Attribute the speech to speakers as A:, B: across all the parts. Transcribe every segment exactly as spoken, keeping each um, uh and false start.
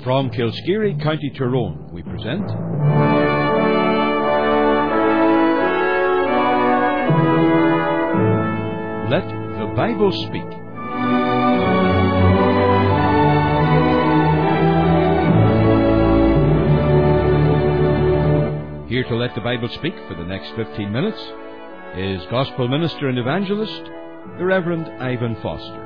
A: From Kilskeary, County Tyrone, we present Let the Bible Speak. Here to let the Bible speak for the next fifteen minutes is Gospel Minister and Evangelist, the Reverend Ivan Foster.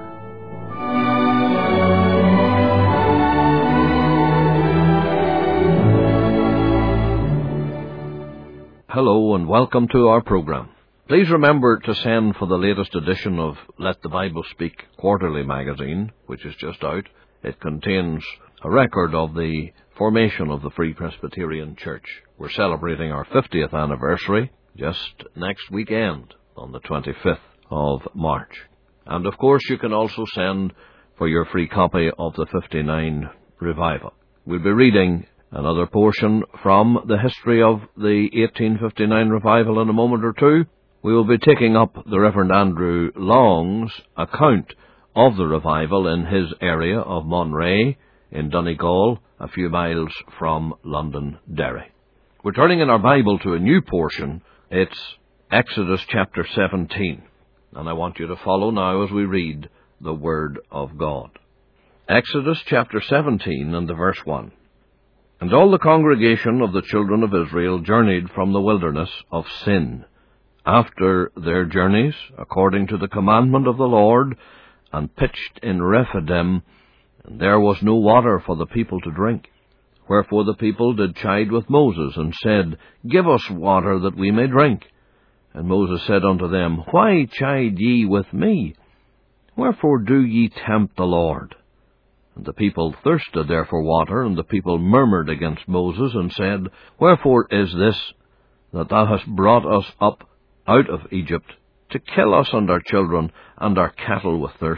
B: Hello and welcome to our program. Please remember to send for the latest edition of Let the Bible Speak Quarterly magazine, which is just out. It contains a record of the formation of the Free Presbyterian Church. We're celebrating our fiftieth anniversary just next weekend on the twenty-fifth of March. And of course you can also send for your free copy of the fifty-nine Revival. We'll be reading another portion from the history of the eighteen fifty-nine Revival in a moment or two. We will be taking up the Reverend Andrew Long's account of the revival in his area of Monray in Donegal, a few miles from Londonderry. We're turning in our Bible to a new portion. It's Exodus chapter seventeen, and I want you to follow now as we read the Word of God. Exodus chapter seventeen and the verse one. And all the congregation of the children of Israel journeyed from the wilderness of Sin, after their journeys, according to the commandment of the Lord, and pitched in Rephidim, and there was no water for the people to drink. Wherefore the people did chide with Moses, and said, Give us water that we may drink. And Moses said unto them, Why chide ye with me? Wherefore do ye tempt the Lord? And the people thirsted there for water, and the people murmured against Moses, and said, Wherefore is this, that thou hast brought us up out of Egypt, to kill us and our children and our cattle with thirst?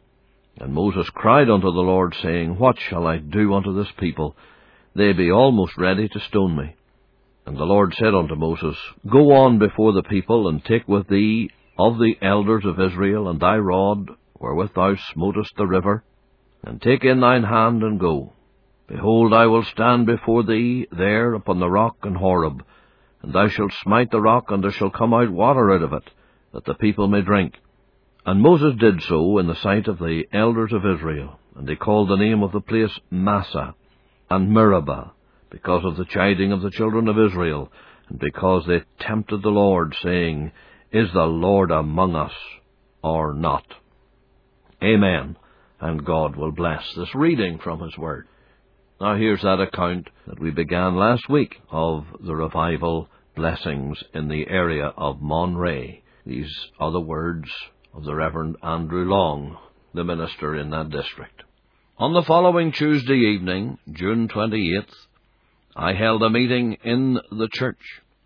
B: And Moses cried unto the Lord, saying, What shall I do unto this people? They be almost ready to stone me. And the Lord said unto Moses, Go on before the people, and take with thee of the elders of Israel, and thy rod, wherewith thou smotest the river, and take in thine hand, and go. Behold, I will stand before thee there upon the rock in Horeb, and thou shalt smite the rock, and there shall come out water out of it, that the people may drink. And Moses did so in the sight of the elders of Israel, and they called the name of the place Massah and Meribah, because of the chiding of the children of Israel, and because they tempted the Lord, saying, Is the Lord among us, or not? Amen. And God will bless this reading from His Word. Now here's that account that we began last week of the revival blessings in the area of Monray. These are the words of the Reverend Andrew Long, the minister in that district. On the following Tuesday evening, June twenty-eighth, I held a meeting in the church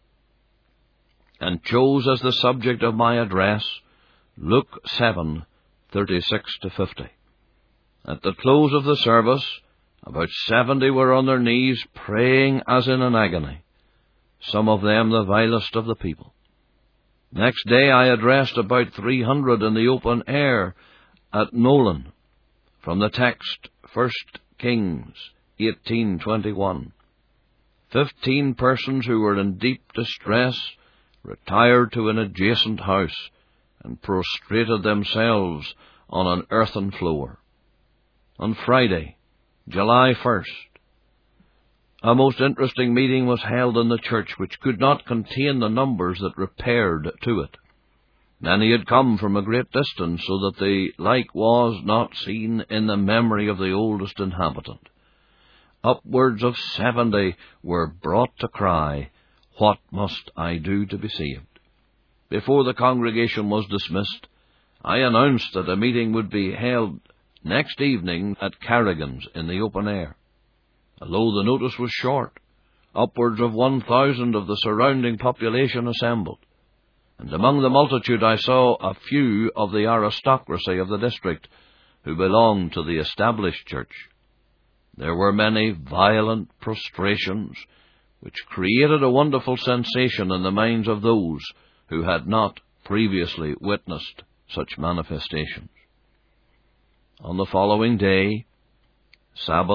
B: and chose as the subject of my address Luke seven, thirty-six to fifty. At the close of the service, about seventy were on their knees praying as in an agony, some of them the vilest of the people. Next day I addressed about three hundred in the open air at Nolan, from the text First Kings eighteen twenty-one. Fifteen persons who were in deep distress retired to an adjacent house and prostrated themselves on an earthen floor. On Friday, July first, a most interesting meeting was held in the church which could not contain the numbers that repaired to it. Many had come from a great distance, so that the like was not seen in the memory of the oldest inhabitant. Upwards of seventy were brought to cry, What must I do to be saved? Before the congregation was dismissed, I announced that a meeting would be held next evening at Carrigan's in the open air. Although the notice was short, upwards of one thousand of the surrounding population assembled, and among the multitude I saw a few of the aristocracy of the district who belonged to the established church. There were many violent prostrations, which created a wonderful sensation in the minds of those who had not previously witnessed such manifestations. On the following day, Sabbath,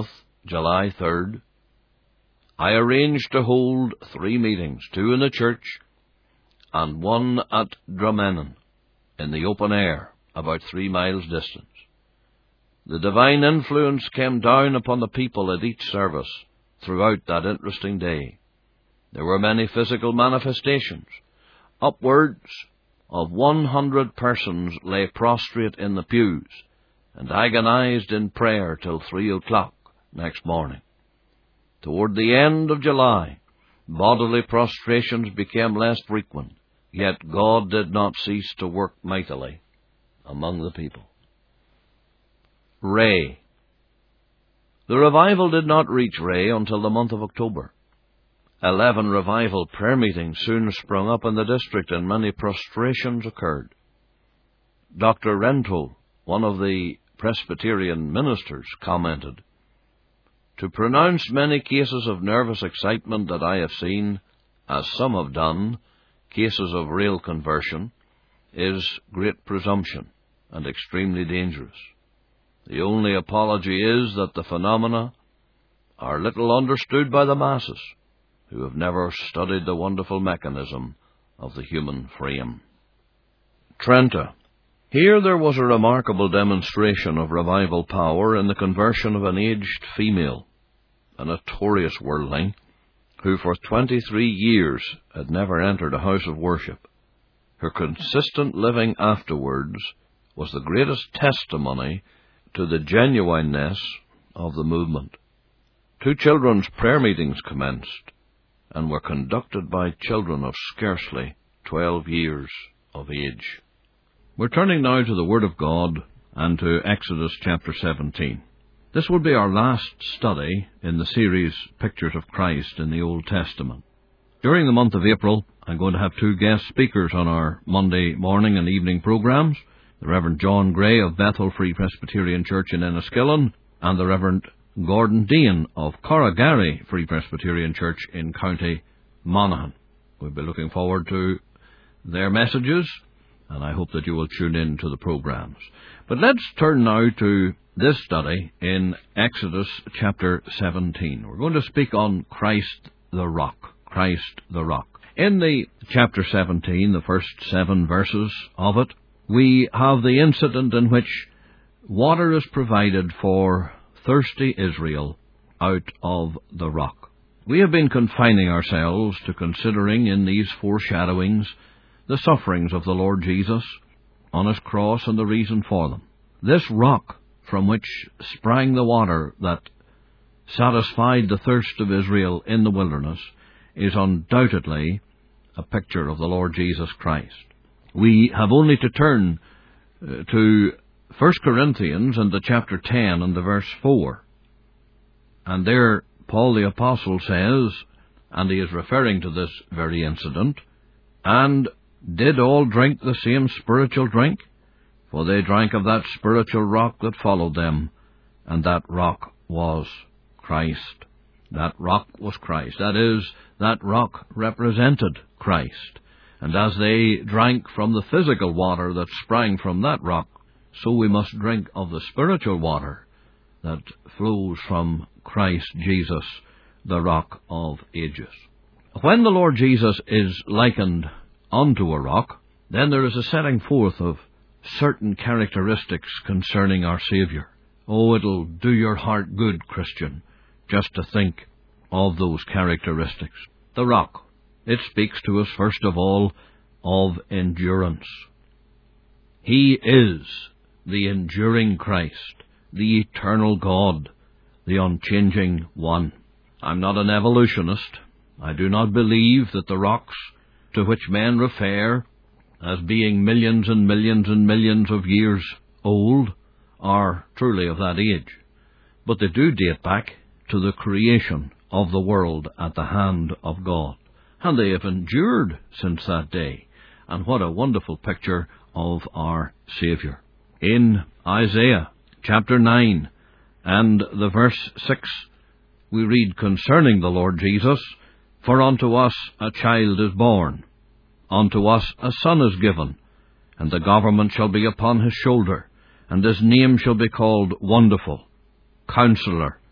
B: July third, I arranged to hold three meetings, two in the church and one at Drumennon, in the open air, about three miles distance. The divine influence came down upon the people at each service throughout that interesting day. There were many physical manifestations. Upwards of one hundred persons lay prostrate in the pews and agonized in prayer till three o'clock next morning. Toward the end of July, bodily prostrations became less frequent, yet God did not cease to work mightily among the people. Ray. The revival did not reach Ray until the month of October. Eleven revival prayer meetings soon sprung up in the district, and many prostrations occurred. Doctor Rentoul, one of the Presbyterian ministers, commented, "To pronounce many cases of nervous excitement that I have seen, as some have done, cases of real conversion, is great presumption and extremely dangerous. The only apology is that the phenomena are little understood by the masses, who have never studied the wonderful mechanism of the human frame." Trenta. Here there was a remarkable demonstration of revival power in the conversion of an aged female, a notorious worldling, who for twenty-three years had never entered a house of worship. Her consistent living afterwards was the greatest testimony to the genuineness of the movement. Two children's prayer meetings commenced, and were conducted by children of scarcely twelve years of age. We're turning now to the Word of God and to Exodus chapter seventeen. This will be our last study in the series Pictures of Christ in the Old Testament. During the month of April, I'm going to have two guest speakers on our Monday morning and evening programs, the Reverend John Gray of Bethel Free Presbyterian Church in Enniskillen, and the Reverend Gordon Dean of Corragary Free Presbyterian Church in County Monaghan. We'll be looking forward to their messages, and I hope that you will tune in to the programs. But let's turn now to this study in Exodus chapter seventeen. We're going to speak on Christ the Rock. Christ the Rock. In the chapter seventeen, the first seven verses of it, we have the incident in which water is provided for thirsty Israel out of the rock. We have been confining ourselves to considering in these foreshadowings the sufferings of the Lord Jesus on his cross and the reason for them. This rock from which sprang the water that satisfied the thirst of Israel in the wilderness is undoubtedly a picture of the Lord Jesus Christ. We have only to turn uh, to First Corinthians and the chapter ten and the verse four. And there Paul the Apostle says, and he is referring to this very incident, "And did all drink the same spiritual drink? For they drank of that spiritual rock that followed them, and that rock was Christ." That rock was Christ. That is, that rock represented Christ. And as they drank from the physical water that sprang from that rock, so we must drink of the spiritual water that flows from Christ Jesus, the rock of ages. When the Lord Jesus is likened unto a rock, then there is a setting forth of certain characteristics concerning our Saviour. Oh, it'll do your heart good, Christian, just to think of those characteristics. The rock. It speaks to us, first of all, of endurance. He is the enduring Christ, the eternal God, the unchanging one. I'm not an evolutionist. I do not believe that the rocks to which men refer as being millions and millions and millions of years old are truly of that age. But they do date back to the creation of the world at the hand of God. And they have endured since that day. And what a wonderful picture of our Saviour. In Isaiah chapter nine and the verse six, we read concerning the Lord Jesus, "For unto us a child is born, unto us a son is given, and the government shall be upon his shoulder, and his name shall be called Wonderful, Counselor,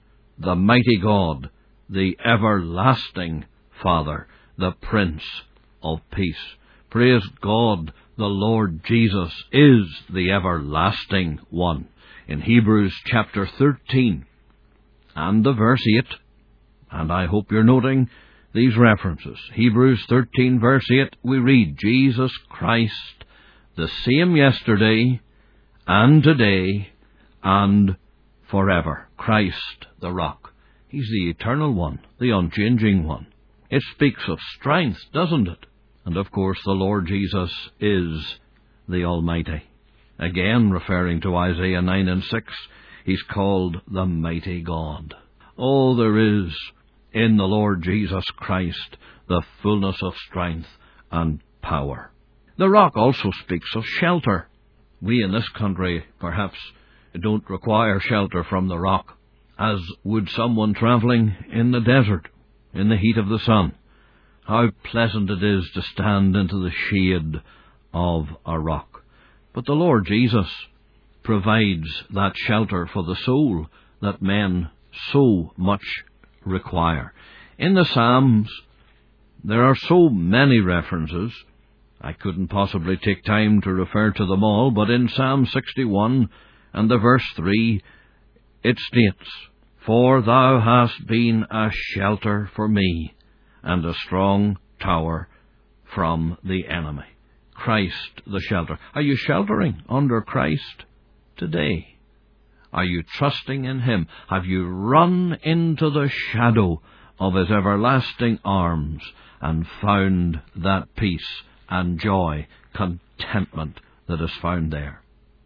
B: the mighty God, the everlasting Father, the Prince of Peace. Praise God, the Lord Jesus is the everlasting one. In Hebrews chapter thirteen and the verse eight, and I hope you're noting these references. Hebrews thirteen verse eight, we read, Jesus Christ, the same yesterday and today and forever. Christ, the rock. He's the eternal one, the unchanging one. It speaks of strength, doesn't it? And of course the Lord Jesus is the Almighty. Again, referring to Isaiah nine and six, he's called the mighty God. Oh, there is in the Lord Jesus Christ the fullness of strength and power. The rock also speaks of shelter. We in this country perhaps don't require shelter from the rock, as would someone travelling in the desert, in the heat of the sun. How pleasant it is to stand into the shade of a rock. But the Lord Jesus provides that shelter for the soul that men so much require. In the Psalms, there are so many references, I couldn't possibly take time to refer to them all, but in Psalm sixty-one and the verse three, it states, For thou hast been a shelter for me, and a strong tower from the enemy. Christ the shelter. Are you sheltering under Christ today? Are you trusting in Him? Have you run into the shadow of His everlasting arms and found that peace and joy, contentment that is found there?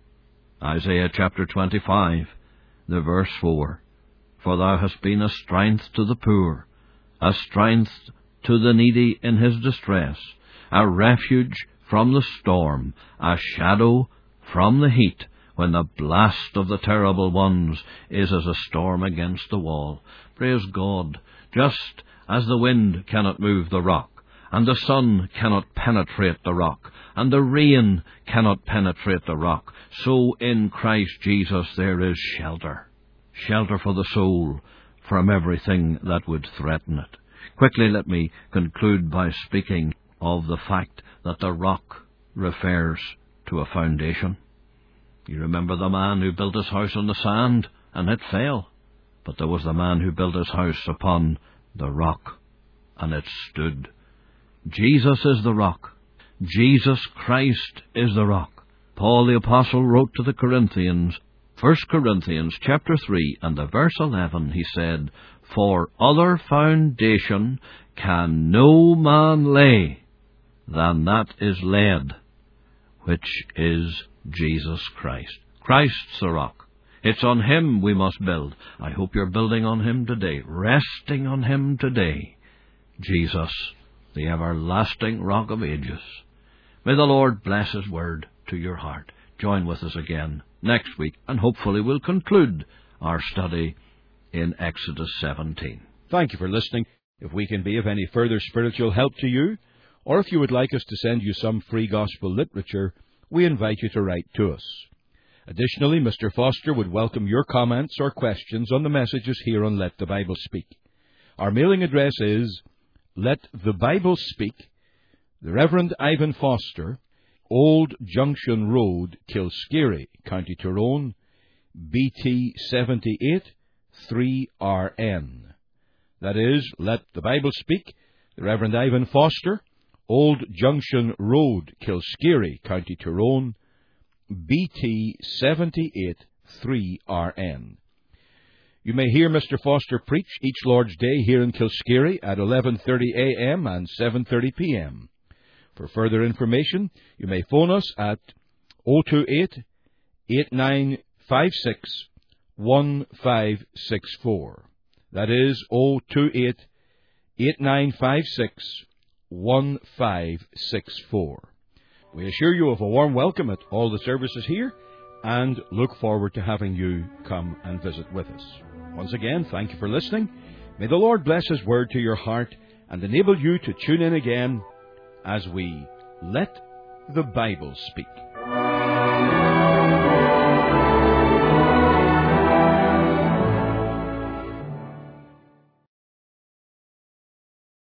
B: Isaiah chapter twenty-five, the verse four. For thou hast been a strength to the poor, a strength to the needy in his distress, a refuge from the storm, a shadow from the heat, when the blast of the terrible ones is as a storm against the wall. Praise God, just as the wind cannot move the rock, and the sun cannot penetrate the rock, and the rain cannot penetrate the rock, so in Christ Jesus there is shelter. Shelter for the soul from everything that would threaten it. Quickly, let me conclude by speaking of the fact that the rock refers to a foundation. You remember the man who built his house on the sand, and it fell. But there was the man who built his house upon the rock, and it stood. Jesus is the rock. Jesus Christ is the rock. Paul the Apostle wrote to the Corinthians, First Corinthians chapter three and the verse eleven, he said, For other foundation can no man lay than that is laid, which is Jesus Christ. Christ's the rock. It's on Him we must build. I hope you're building on Him today, resting on Him today. Jesus, the everlasting rock of ages. May the Lord bless His word to your heart. Join with us again next week, and hopefully we'll conclude our study in Exodus seventeen.
A: Thank you for listening. If we can be of any further spiritual help to you, or if you would like us to send you some free gospel literature, we invite you to write to us. Additionally, Mister Foster would welcome your comments or questions on the messages here on Let the Bible Speak. Our mailing address is Let the Bible Speak, the Reverend Ivan Foster, Old Junction Road, Kilskeary, County Tyrone, B T seventy-eight three R N. That is, Let the Bible Speak, the Reverend Ivan Foster, Old Junction Road, Kilskeary, County Tyrone, B T seventy-eight three R N. You may hear Mister Foster preach each Lord's Day here in Kilskeary at eleven thirty a m and seven thirty p m For further information, you may phone us at oh two eight, eight nine five six, one five six four. That is oh two eight, eight nine five six, one five six four. We assure you of a warm welcome at all the services here, and look forward to having you come and visit with us. Once again, thank you for listening. May the Lord bless His word to your heart and enable you to tune in again as we Let the Bible Speak.